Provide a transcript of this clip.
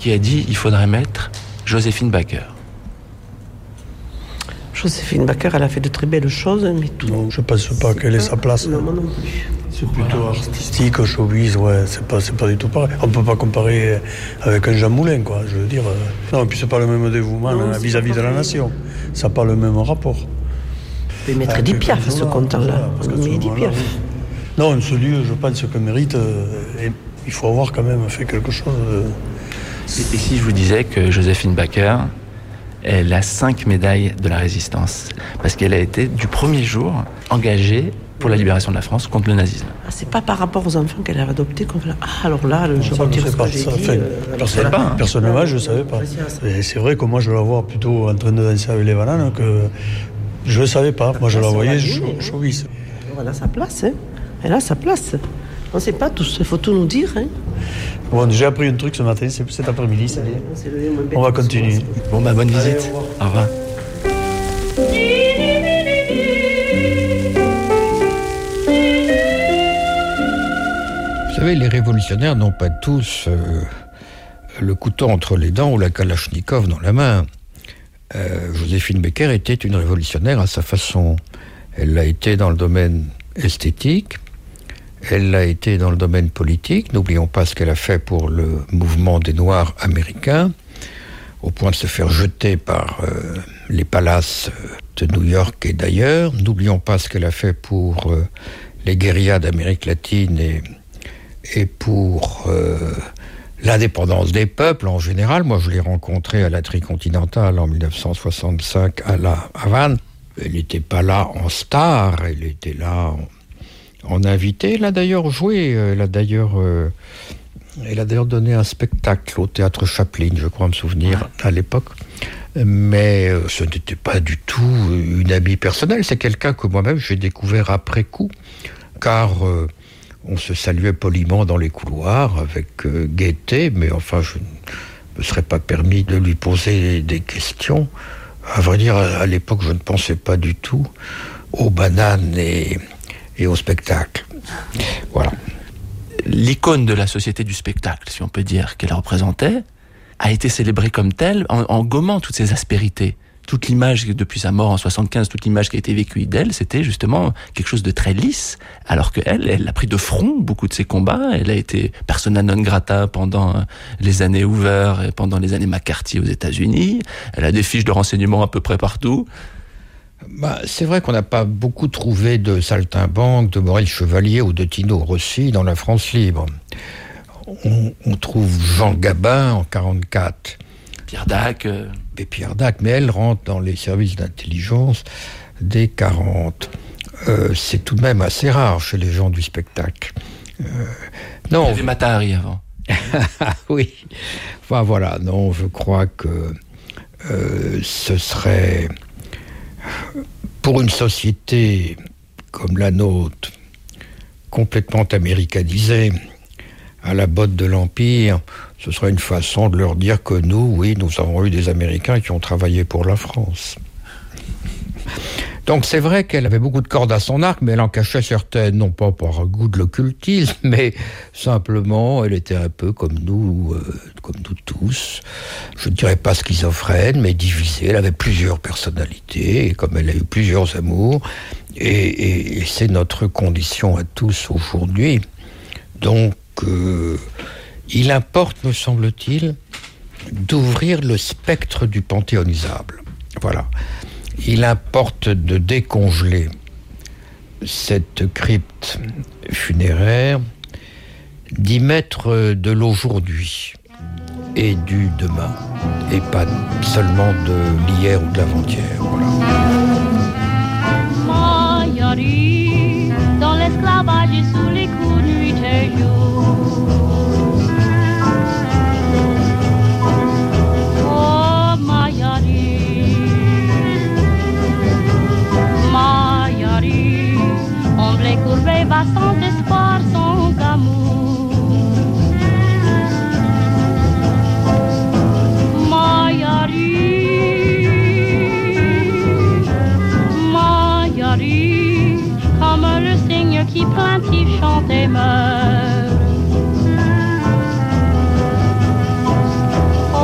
qui a dit il faudrait mettre Joséphine Baker. Joséphine Baker, elle a fait de très belles choses, mais tout. Non, je ne pense pas qu'elle ait sa place. Non, moi non plus. C'est plutôt artistique, showbiz, ouais, c'est pas du tout pareil. On ne peut pas comparer avec un Jean Moulin, quoi, je veux dire. Non, et puis c'est pas le même dévouement vis-à-vis de la nation. Ça n'a pas le même rapport. On peut mettre Edith Piaf à ce compte-là. Edith Piaf. Non, celui, je pense que mérite, il faut avoir quand même fait quelque chose. Et si je vous disais que Joséphine Baker, elle a 5 médailles de la résistance, parce qu'elle a été, du premier jour, engagée pour la libération de la France contre le nazisme. C'est pas par rapport aux enfants qu'elle a adoptés qu'on fait... alors là, je retire ce que j'ai dit. Personnellement, je ne savais pas. Et c'est vrai que moi, je la vois plutôt en train de danser avec les bananes, que je ne savais pas. Moi, je la voyais showbiz. Elle a sa place, hein. Elle a sa place. On ne sait pas tous, il faut tout nous dire. Hein. Bon, j'ai appris un truc ce matin, c'est cet après-midi, c'est bien. On va continuer. Bon, bonne visite. Au revoir. Vous savez, les révolutionnaires n'ont pas tous le couteau entre les dents ou la Kalachnikov dans la main. Joséphine Baker était une révolutionnaire à sa façon. Elle l'a été dans le domaine esthétique, elle l'a été dans le domaine politique. N'oublions pas ce qu'elle a fait pour le mouvement des Noirs américains, au point de se faire jeter par les palaces de New York et d'ailleurs. N'oublions pas ce qu'elle a fait pour les guérillas d'Amérique latine et pour l'indépendance des peuples en général. Moi, je l'ai rencontrée à la Tricontinentale en 1965 à La Havane. Elle n'était pas là en star, elle était là en invité. Elle a d'ailleurs joué, elle a d'ailleurs donné un spectacle au théâtre Chaplin, je crois me souvenir, à l'époque. Mais ce n'était pas du tout une amie personnelle. C'est quelqu'un que moi-même j'ai découvert après coup, car on se saluait poliment dans les couloirs avec gaieté, mais enfin je ne me serais pas permis de lui poser des questions. À vrai dire, à l'époque, je ne pensais pas du tout aux bananes et au spectacle. Voilà. L'icône de la société du spectacle, si on peut dire, qu'elle représentait, a été célébrée comme telle en gommant toutes ses aspérités. Toute l'image, depuis sa mort en 75, toute l'image qui a été vécue d'elle, c'était justement quelque chose de très lisse, alors qu'elle a pris de front beaucoup de ses combats. Elle a été persona non grata pendant les années Hoover et pendant les années McCarthy aux États-Unis. Elle a des fiches de renseignements à peu près partout. C'est vrai qu'on n'a pas beaucoup trouvé de saltimbanque, de Maurice Chevalier ou de Tino Rossi dans la France libre. On trouve Jean Gabin en 1944. Pierre Dac. Et Pierre Dac, mais elle rentre dans les services d'intelligence dès 1940. C'est tout de même assez rare chez les gens du spectacle. Non. Il y avait Matahari avant. Oui. Enfin voilà, non, je crois que ce serait, pour une société comme la nôtre, complètement américanisée, à la botte de l'Empire, ce serait une façon de leur dire que nous, oui, nous avons eu des Américains qui ont travaillé pour la France. Donc c'est vrai qu'elle avait beaucoup de cordes à son arc, mais elle en cachait certaines, non pas par goût de l'occultisme, mais simplement, elle était un peu comme nous tous. Je ne dirais pas schizophrène, mais divisée. Elle avait plusieurs personnalités, et comme elle a eu plusieurs amours, et c'est notre condition à tous aujourd'hui. Donc, il importe, me semble-t-il, d'ouvrir le spectre du panthéonisable. Voilà. Il importe de décongeler cette crypte funéraire, d'y mettre de l'aujourd'hui et du demain, et pas seulement de l'hier ou de l'avant-hier. Voilà. Dans l'esclavage sous les coups nuit et jour.